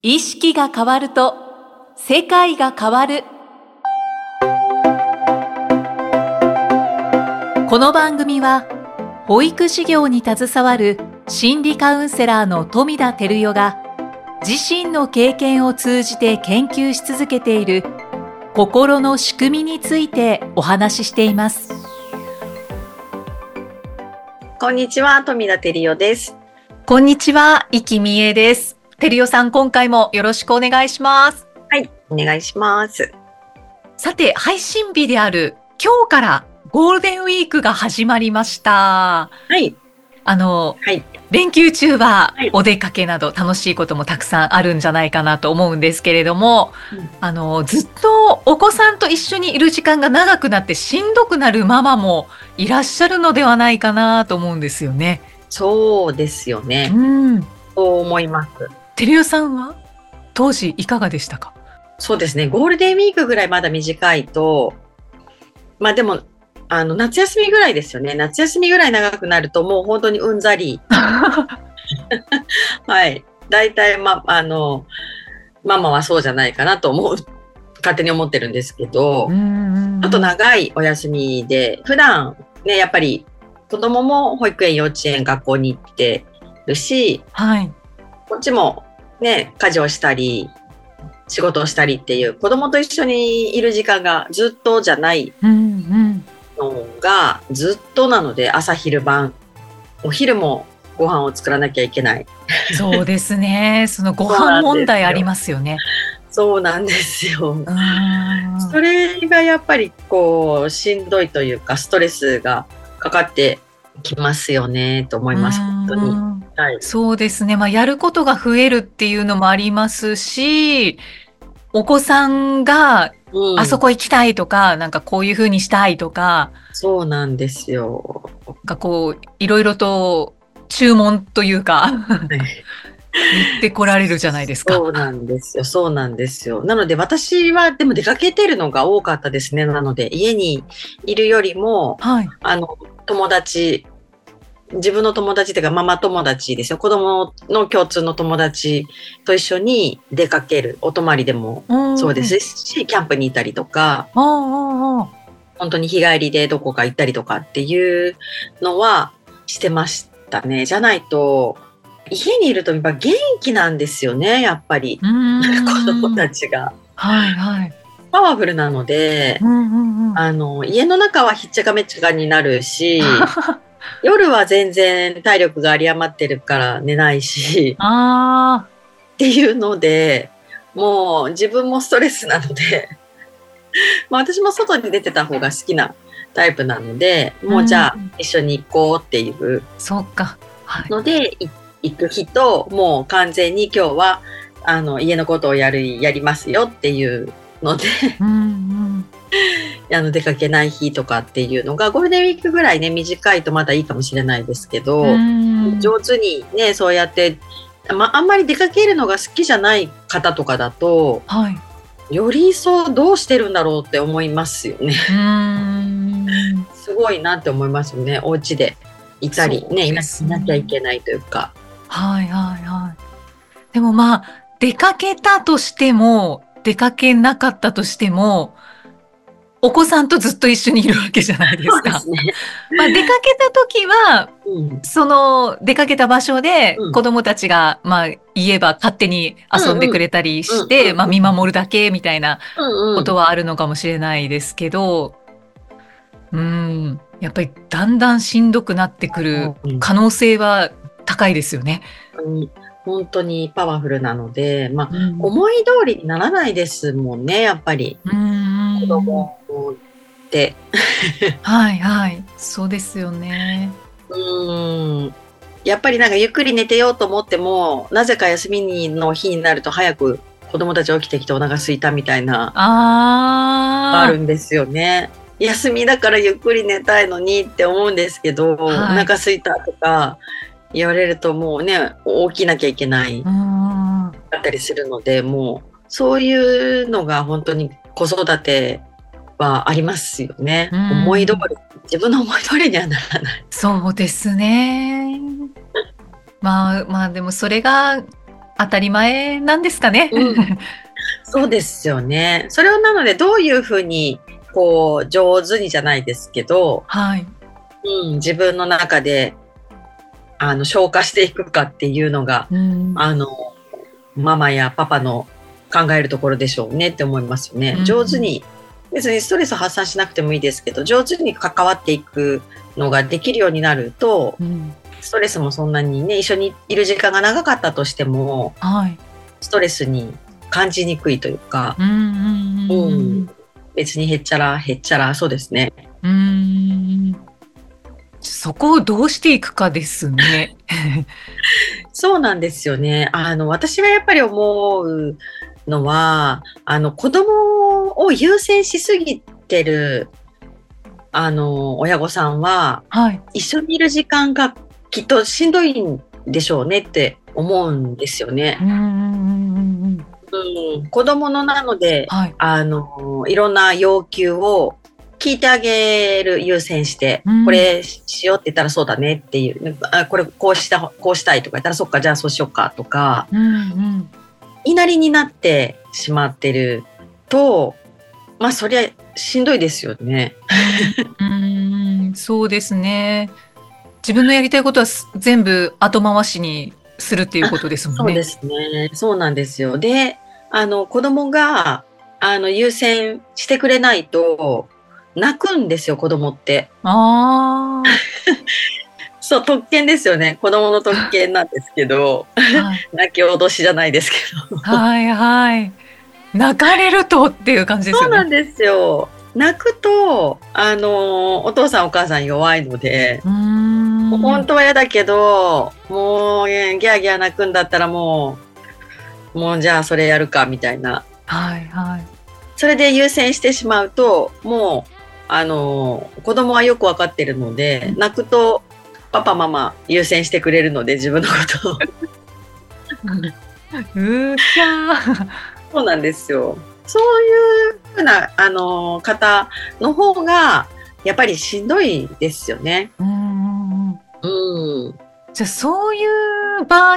意識が変わると世界が変わる。この番組は保育事業に携わる心理カウンセラーの富田照代が自身の経験を通じて研究し続けている心の仕組みについてお話ししています。 こんにちは、富田照代です。 こんにちは、生きみえです。照代さん、今回もよろしくお願いします。 はい、お願いします。 さて、配信日である今日からゴールデンウィークが始まりました。 はい。はい、 連休中はお出かけなど楽しいこともたくさんあるんじゃないかなと思うんですけれども、ずっとお子さんと一緒にいる時間が長くなってしんどくなるママもいらっしゃるのではないかなと思うんですよね。 そうですよね。そう思います。 照代さんは当時いかがでしたか？ そうですね。ゴールデンウィークぐらいまだ短いと、でも夏休みぐらいですよね。夏休みぐらい長くなるともう本当にうんざり。はい。大体ママはそうじゃないかなと勝手に思ってるんですけど、あと長いお休みで、普段ね、やっぱり子供も保育園、幼稚園、学校に行ってるし、 はい、 こっちもね、家事をしたり、仕事をしたりっていう子供と一緒にいる時間がずっとじゃないのがずっとなので、朝昼晩お昼もご飯を作らなきゃいけない。 そうですね。そのご飯問題ありますよね。 そうなんですよ。それがやっぱりこうしんどいというか、ストレスがかかってきますよねと思います。本当に。はい、 そうですね。やることが増えるっていうのもありますし、お子さんがあそこ行きたいとか、なんかこういう風にしたいとか、 そうなんですよ。 こういろいろと注文というか言ってこられるじゃないですか。 そうなんですよ。そうなんですよ。なので私はでも出かけてるのが多かったですね。なので家にいるよりも、 はい、 自分の友達というかママ友達ですよ。子供の共通の友達と一緒に出かける。お泊まりでもそうですし、キャンプに行ったりとか、本当に日帰りでどこか行ったりとかっていうのはしてましたね。じゃないと家にいるとやっぱ元気なんですよね。やっぱり子供たちが、 はいはい、 パワフルなので、家の中はひっちゃかめっちゃかになるし夜は全然体力が有り余ってるから寝ないしっていうので、もう自分もストレスなので私も外に出てた方が好きなタイプなので、もうじゃあ一緒に行こうっていうので、行く日と、もう完全に今日は家のことをやりますよっていうので出かけない日とかっていうのがゴールデンウィークぐらいね、短いとまだいいかもしれないですけど、上手にね、そうやってあんまり出かけるのが好きじゃない方とかだと、より一層どうしてるんだろうって思いますよね。すごいなって思いますよね。お家でいたりね、いなきゃいけないというか。 でも出かけたとしても出かけなかったとしてもお子さんとずっと一緒にいるわけじゃないですか。出かけた時は、その出かけた場所で子供たちが言えば勝手に遊んでくれたりして見守るだけみたいなことはあるのかもしれないですけど、やっぱりだんだんしんどくなってくる可能性は高いですよね。 本当にパワフルなので、思い通りにならないですもんね、やっぱり子供ってそうですよね。 やっぱりゆっくり寝てようと思っても、なぜか休みの日になると早く子供たち起きてきてお腹空いたみたいなあるんですよね。休みだからゆっくり寝たいのにって思うんですけど、お腹空いたとか言われるともうね、起きなきゃいけないだったりするので、もうそういうのが本当に子育てはありますよね。自分の思い通りにはならない。 そうですね。でもそれが当たり前なんですかね。 そうですよね。それをなのでどういうふうにこう上手にじゃないですけど、 はい。 自分の中で消化していくかっていうのが、ママやパパの考えるところでしょうねって思いますよね。上手に、別にストレス発散しなくてもいいですけど、上手に関わっていくのができるようになると、ストレスもそんなにね、一緒にいる時間が長かったとしても、ストレスに感じにくいというか、別にへっちゃら、そうですね。 そこをどうしていくかですね。 そうなんですよね。私がやっぱり思うのは、子供を優先しすぎてる、親御さんは、一緒にいる時間がきっとしんどいんでしょうねって思うんですよね。子供のなので、いろんな要求を聞いてあげる優先して、これしようって言ったらそうだねっていう、これこうしたいとか言ったらそっか、じゃあそうしようかとか、言いなりになってしまってると、そりゃしんどいですよね。 そうですね。自分のやりたいことは全部後回しにするっていうことですもんね。 そうですね。そうなんですよ。で、子供が優先してくれないと泣くんですよ、子供って。そう、特権ですよね。子供の特権なんですけど、泣き脅しじゃないですけど。 泣かれるとっていう感じですよね。 そうなんですよ。泣くと、お父さんお母さん弱いので、本当は嫌だけど、もうギャーギャー泣くんだったらもうじゃあそれやるかみたいな。それで優先してしまうと、もう子供はよくわかってるので、泣くとパパママ優先してくれるので、自分のことを。そうなんですよ。そういうふうな方の方がやっぱりしんどいですよね。 じゃあそういう場合って、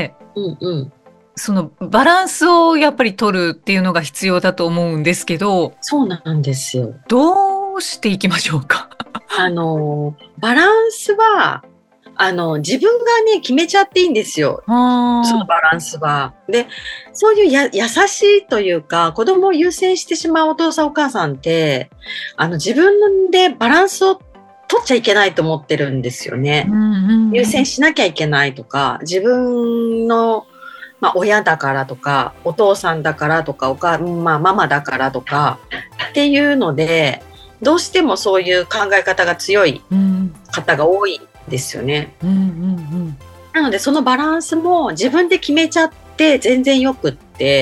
そのバランスをやっぱり取るっていうのが必要だと思うんですけど。 そうなんですよ。 どうしていきましょうか。 バランスは自分がね決めちゃっていいんですよ。そのバランスは。で、そういう優しいというか、子供を優先してしまうお父さんお母さんって自分でバランスを取っちゃいけないと思ってるんですよね。優先しなきゃいけないとか、自分の親だからとか、お父さんだからとか、ママだからとかっていうので、どうしてもそういう考え方が強い方が多いですよね。なのでそのバランスも自分で決めちゃって全然よくって、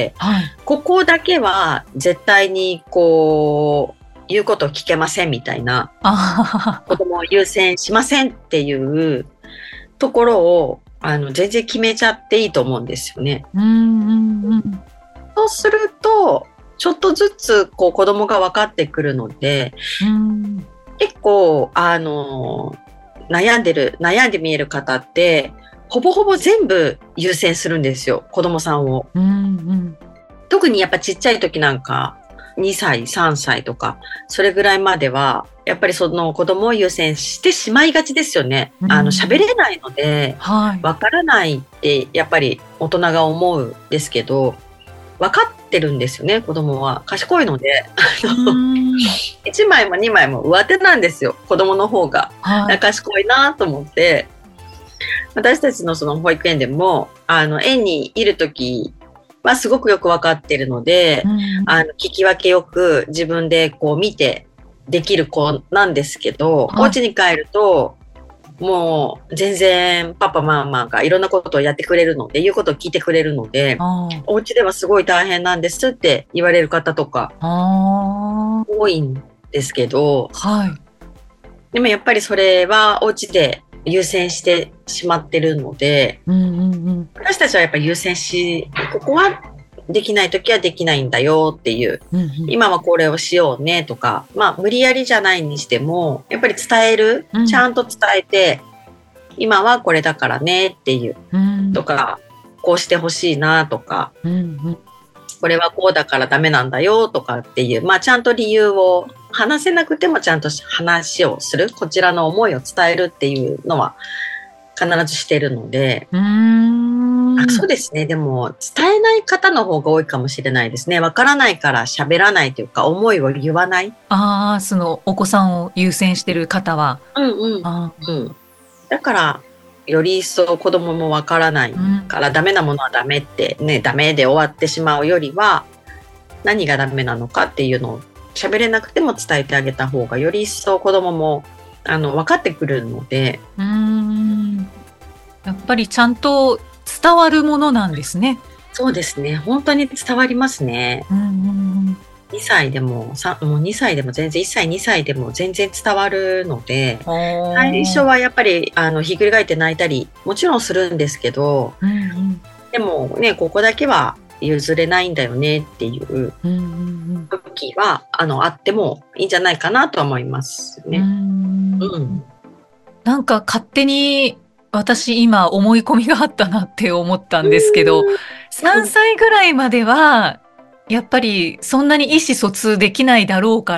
ここだけは絶対にこう言うことを聞けませんみたいな、子供を優先しませんっていうところを全然決めちゃっていいと思うんですよね。そうするとちょっとずつこう子供が分かってくるので、結構悩んで見える方ってほぼほぼ全部優先するんですよ、子供さんを。特にやっぱちっちゃい時なんか2歳3歳とかそれぐらいまではやっぱりその子供を優先してしまいがちですよね。喋れないので分からないってやっぱり大人が思うんですけど、分かってるんですよね、子供は。賢いので1枚も2枚も上手なんですよ、子供の方が。賢いなと思って、私たちのその保育園でも園にいる時はすごくよく分かってるので、聞き分けよく自分でこう見てできる子なんですけど、お家に帰るともう全然パパママがいろんなことをやってくれるので、言うことを聞いてくれるので、お家ではすごい大変なんですって言われる方とか多いんですけど、でもやっぱりそれはお家で優先してしまってるので、私たちはやっぱり優先ここはできないときはできないんだよっていう、今はこれをしようねとか、無理やりじゃないにしてもやっぱり伝える、ちゃんと伝えて、今はこれだからねっていう、とか、 こうしてほしいなとか、 うんうん、 これはこうだからダメなんだよとかっていう、ちゃんと理由を話せなくてもちゃんと話をする、こちらの思いを伝えるっていうのは必ずしてるので、そうですね。でも伝えない方の方が多いかもしれないですね。わからないから喋らないというか、思いを言わない。 そのお子さんを優先してる方は。 だからより一層子供もわからないから、ダメなものはダメってね、ダメで終わってしまうよりは、何がダメなのかっていうのを喋れなくても伝えてあげた方が、より一層子供も分かってくるので。 やっぱりちゃんと伝わるものなんですね。 そうですね。本当に伝わりますね。2歳でも、もう2歳でも全然、1歳、2歳でも全然伝わるので、最初はやっぱりひっくり返って泣いたり、もちろんするんですけど、でもね、ここだけは譲れないんだよねっていう時は、あってもいいんじゃないかなとは思いますね。 なんか勝手に私今思い込みがあったなって思ったんですけど、3歳ぐらいまではやっぱりそんなに意思疎通できないだろうから、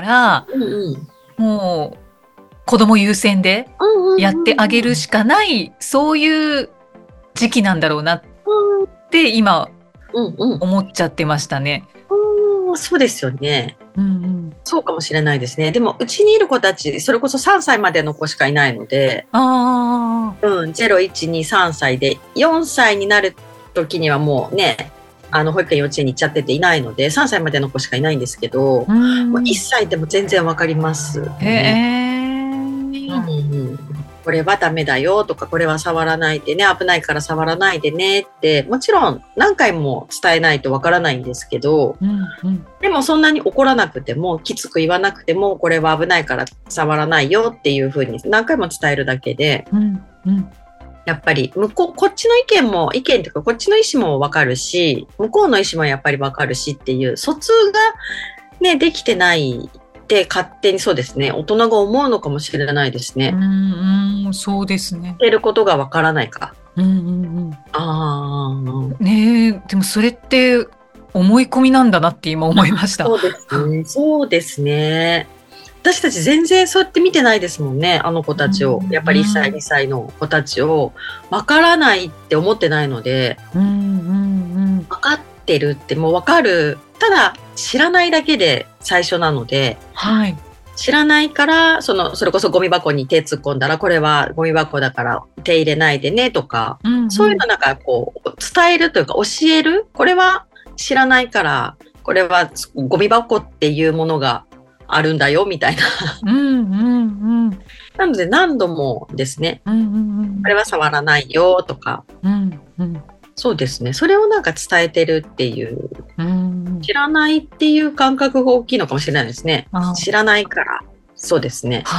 もう子供優先でやってあげるしかない、そういう時期なんだろうなって今思っちゃってましたね。 そうですよね。そうかもしれないですね。でもうちにいる子たち、それこそ3歳までの子しかいないので、0、1、2、3歳で、4歳になる時にはもうね、保育園幼稚園に行っちゃってていないので、3歳までの子しかいないんですけど、もう1歳でも全然わかりますね。これはダメだよとか、これは触らないでね、危ないから触らないでねって、もちろん何回も伝えないとわからないんですけど、でもそんなに怒らなくても、きつく言わなくても、これは危ないから触らないよっていうふうに何回も伝えるだけで、やっぱりこっちの意見というか、こっちの意思もわかるし、向こうの意思もやっぱりわかるしっていう、疎通がね、できてないって勝手に、そうですね、大人が思うのかもしれないですね。 そうですね。 言ってることがわからないか。 でもそれって思い込みなんだなって今思いました。 そうですね。私たち全然そうやって見てないですもんね、あの子たちを。やっぱり1歳、2歳の子たちをわからないって思ってないので、分かってるってもう分かる。ただ知らないだけで最初なので、知らないから、それこそゴミ箱に手突っ込んだら、これはゴミ箱だから手入れないでねとか、そういうのなんかこう伝えるというか教える。これは知らないから、これはゴミ箱っていうものがあるんだよみたいな。なので何度もですね、これは触らないよとか、そうですね。それをなんか伝えてるっていう、知らないっていう感覚が大きいのかもしれないですね。知らないから、そうですね。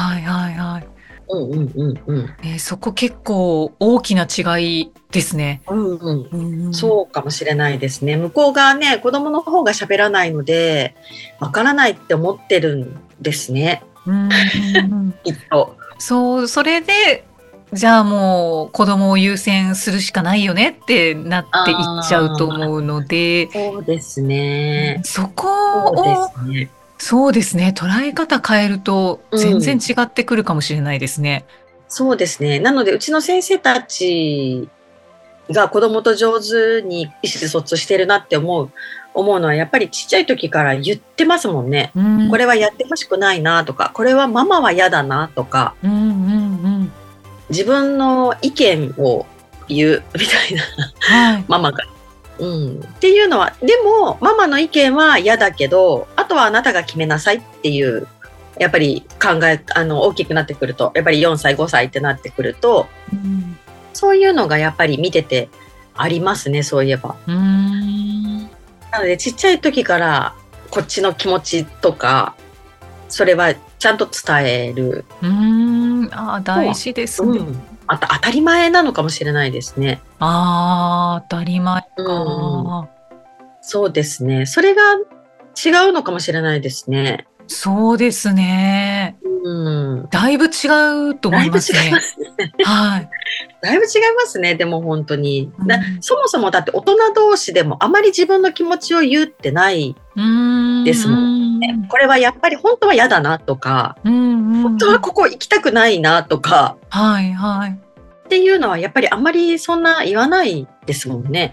そこ結構大きな違いですね。 そうかもしれないですね。向こうがね、子供の方が喋らないので、わからないって思ってるんですね。きっと。 それで、じゃあもう子供を優先するしかないよねってなっていっちゃうと思うので。 そうですね。 そこを、そうですね。捉え方変えると全然違ってくるかもしれないですね。 そうですね。なのでうちの先生たちが子供と上手に意思疎通してるなって思うのは、やっぱりちっちゃい時から言ってますもんね。これはやってほしくないなとか、これはママは嫌だなとか、自分の意見を言うみたいな、ママが。っていうのは、でもママの意見は嫌だけど、あとはあなたが決めなさいっていう、やっぱり大きくなってくると、やっぱり4歳5歳ってなってくると、そういうのがやっぱり見ててありますね、そういえば。なのでちっちゃい時からこっちの気持ちとか、それはちゃんと伝える。 大事ですね。 当たり前なのかもしれないですね。 当たり前か。 そうですね。それが違うのかもしれないですね。 そうですね。だいぶ違うと思いますね。 だいぶ違いますね。でも本当に。そもそもだって大人同士でもあまり自分の気持ちを言ってないですもんね。これはやっぱり本当は嫌だなとか、本当はここ行きたくないなとか、 はいはい。 っていうのはやっぱりあんまりそんな言わないですもんね。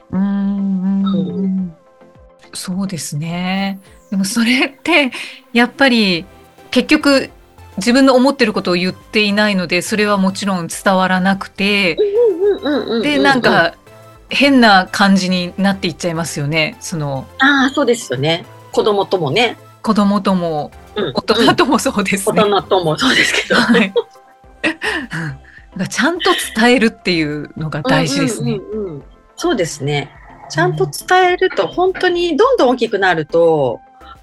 そうですね。でもそれってやっぱり結局自分の思ってることを言っていないので、それはもちろん伝わらなくて、でなんか変な感じになっていっちゃいますよね。 そうですよね。子供ともね。 子供とも、大人ともそうですね。 大人ともそうですけど。はい、 ちゃんと伝えるっていうのが大事ですね。 そうですね。ちゃんと伝えると本当にどんどん大きくなると、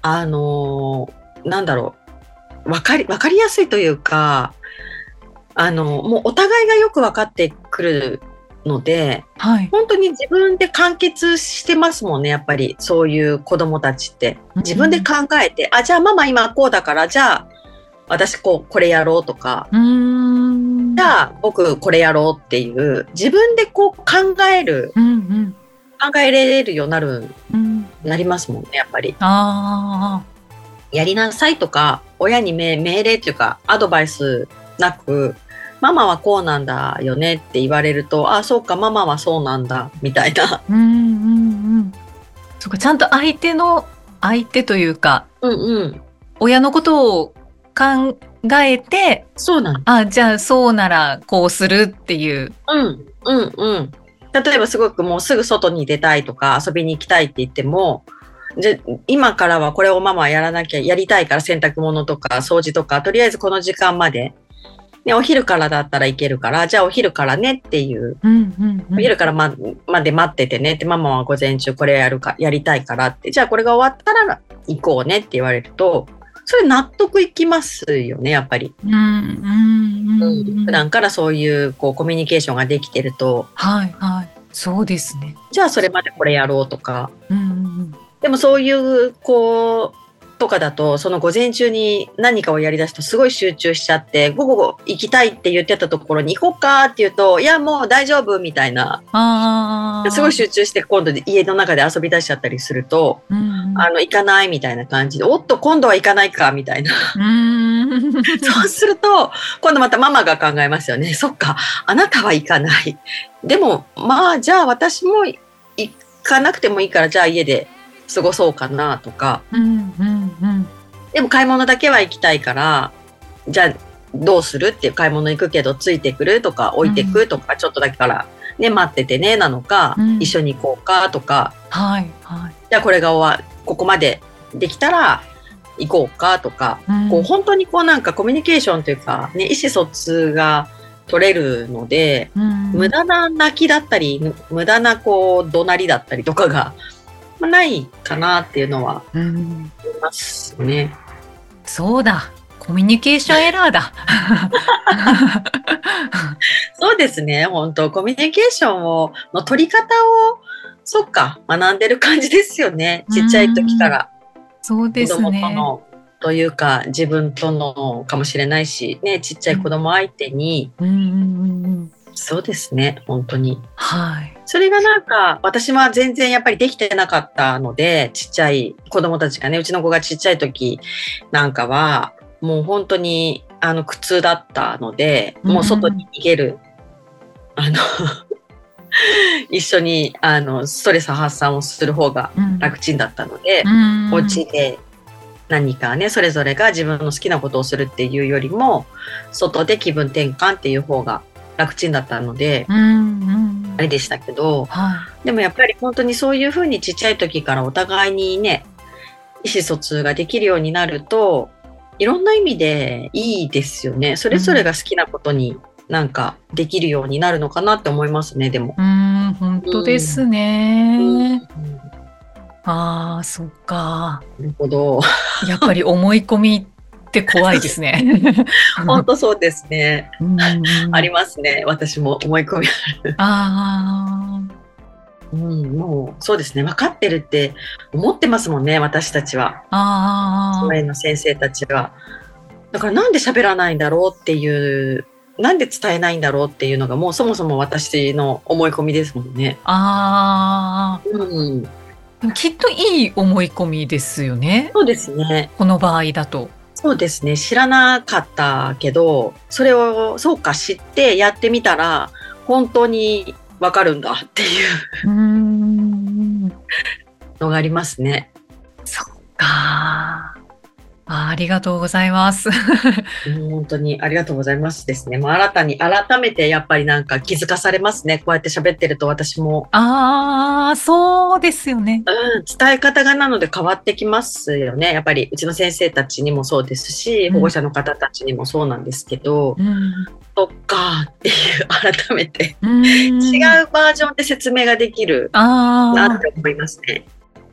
なんだろう、わかりやすいというか、もうお互いがよく分かってくるので、はい、本当に自分で完結してますもんね。やっぱりそういう子供たちって自分で考えて、じゃあママ今こうだから、じゃあ私これやろうとか、じゃあ僕これやろうっていう自分でこう考えられるようになりますもんね。やっぱりやりなさいとか親に命令っていうかアドバイスなく、ママはこうなんだよねって言われると、そうかママはそうなんだみたいな。 そうか、ちゃんと相手というか、親のことを考えて、 そうなんだ。 じゃあそうならこうするっていう。 例えばすごくもうすぐ外に出たいとか遊びに行きたいって言っても、じゃ今からはこれをママはやりたいから、洗濯物とか掃除とかとりあえずこの時間まで、ね、お昼からだったらいけるから、じゃあお昼からねっていう、お昼からまで待っててねって、ママは午前中これやりたいからって、じゃあこれが終わったら行こうねって言われると、それ納得いきますよね、やっぱり。普段からそういうコミュニケーションができてると、 はいはい、そうですね。 じゃあそれまでこれやろうとか、でもそういうとかだと、その午前中に何かをやりだすとすごい集中しちゃって、午後行きたいって言ってたところに行こうかって言うと、いやもう大丈夫みたいな、すごい集中して今度家の中で遊び出しちゃったりすると、行かないみたいな感じで、おっと今度は行かないかみたいな。そうすると今度またママが考えますよね。そっか、あなたは行かない。でもじゃあ私も行かなくてもいいから、じゃあ家で過ごそうかなとか、でも買い物だけは行きたいから、じゃあどうするっていう、買い物行くけどついてくるとか置いてくとか、ちょっとだけからね待っててねなのか、一緒に行こうかとか、じゃあこれがここまでできたら行こうかとか、本当になんかコミュニケーションというか、ね、意思疎通が取れるので、無駄な泣きだったり無駄な怒鳴りだったりとかがないかなっていうのは思いますね。 そうだ、コミュニケーションエラーだ。 そうですね、本当コミュニケーションの取り方をそっか学んでる感じですよね。ちっちゃい時から。 そうですね。子供とのというか自分とのかもしれないし、ね、ちっちゃい子供相手に、そうですね、本当に。それがなんか私は全然やっぱりできてなかったので、ちっちゃい子供たちがね、うちの子がちっちゃい時なんかはもう本当に苦痛だったので、もう外に逃げる、一緒にストレス発散をする方が楽ちんだったので、お家で何かね、それぞれが自分の好きなことをするっていうよりも外で気分転換っていう方が楽ちんだったので、あれでしたけど、でもやっぱり本当にそういうふうにちっちゃい時からお互いにね、意思疎通ができるようになると、いろんな意味でいいですよね。それぞれが好きなことになんかできるようになるのかなって思いますね。でも本当ですね。そっか。 なるほど。 やっぱり思い込みって怖いですね。 本当そうですね。ありますね。私も思い込みある。もうそうですね。分かってるって思ってますもんね。私たちは。前の先生たちは。だからなんで喋らないんだろうっていうなんで伝えないんだろうっていうのがもうそもそも私の思い込みですもんね。 うん、きっといい思い込みですよね。 そうですね。 この場合だと。 そうですね。知らなかったけど、それをそうか知ってやってみたら本当にわかるんだっていうのがありますね。 そっか。ありがとうございます。 本当にありがとうございますですね。もう改めてやっぱりなんか気づかされますね。こうやって喋ってると私も。 そうですよね。 伝え方がなので変わってきますよね。やっぱりうちの先生たちにもそうですし、保護者の方たちにもそうなんですけど、そっかっていう改めて違うバージョンで説明ができるなって思いますね。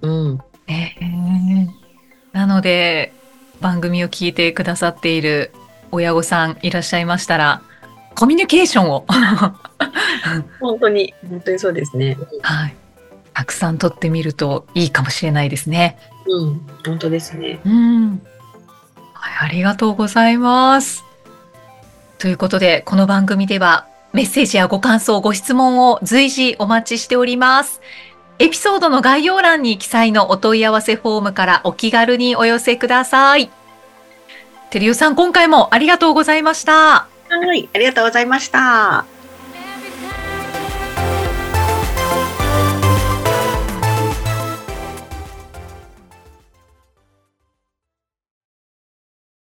なので、番組を聞いてくださっている親御さんいらっしゃいましたら、コミュニケーションを本当にそうですね。 はい。たくさん取ってみるといいかもしれないですね。 本当ですね。 はい、ありがとうございます。ということで、この番組ではメッセージやご感想、ご質問を随時お待ちしております。エピソードの概要欄に記載のお問い合わせフォームからお気軽にお寄せください。てるよさん、今回もありがとうございました。 はい、ありがとうございました。